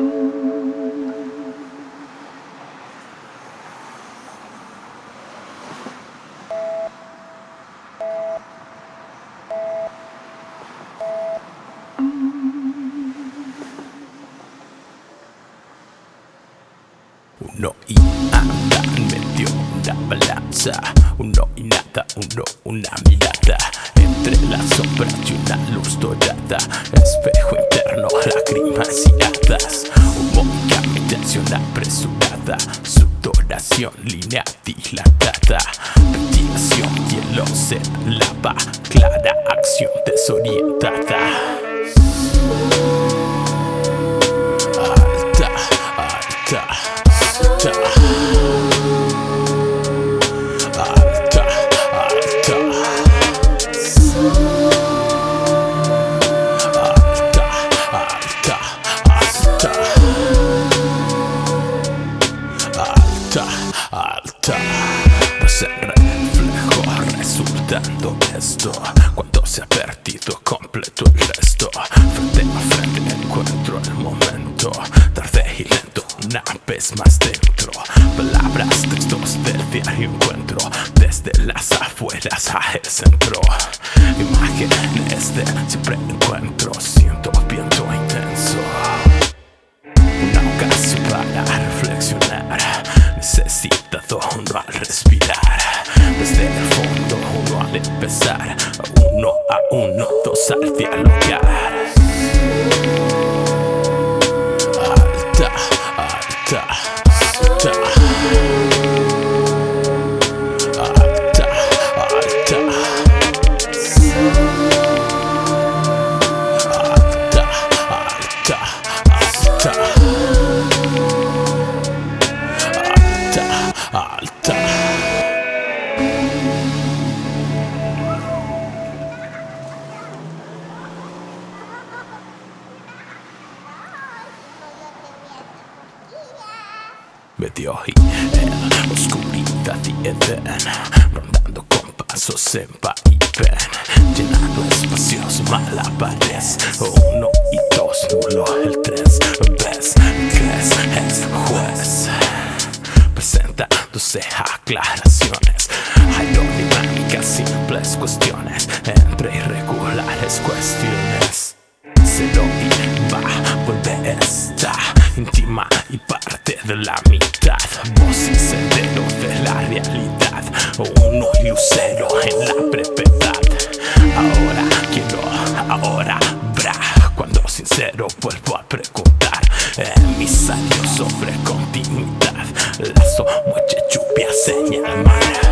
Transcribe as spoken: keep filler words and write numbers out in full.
Uno in anda medio una balanza, uno in nada, uno una mirada, entre las sombras y una luz dorada, espejo interno, lágrimas y hadas, humor, meditación apresurada, sudoración, línea dilatada, ventilación, hielo se lava, clara acción desorientada. Alta, alta, alta, alta, alta, alta, alta, alta, alta. Pues el reflejo resultando esto, cuando se ha perdido completo el resto. Frente a frente encuentro el momento, tarde y lento, una vez más dentro. Palabras, textos del diario encuentro, desde las afueras a el centro. Imágenes de siempre encuentro, siento viento intenso. Una ocasión para reflexionar, necesitado uno al respirar. Desde el fondo uno al empezar, uno a uno, dos al dialogar. Alta, alta, alta, alta, alta, alta, alta, alta, alta. Medio y en oscuridad y Edén, rondando con pasos en va y ven, llenando espacios malabares, uno y dos, nulo el tres, ves, crees, es juez, presentándose aclaraciones, aerodinámicas, simples cuestiones, entre irregulares cuestiones. Cero y va, vuelve esta, íntima y parte de la mitad, voz y sendero de la realidad, uno y lucero en la brevedad. Ahora quiero, ahora habrá, cuando sincero vuelvo a preguntar, emisario sobre continuidad, lazo, muelle, lluvia, señal, mar.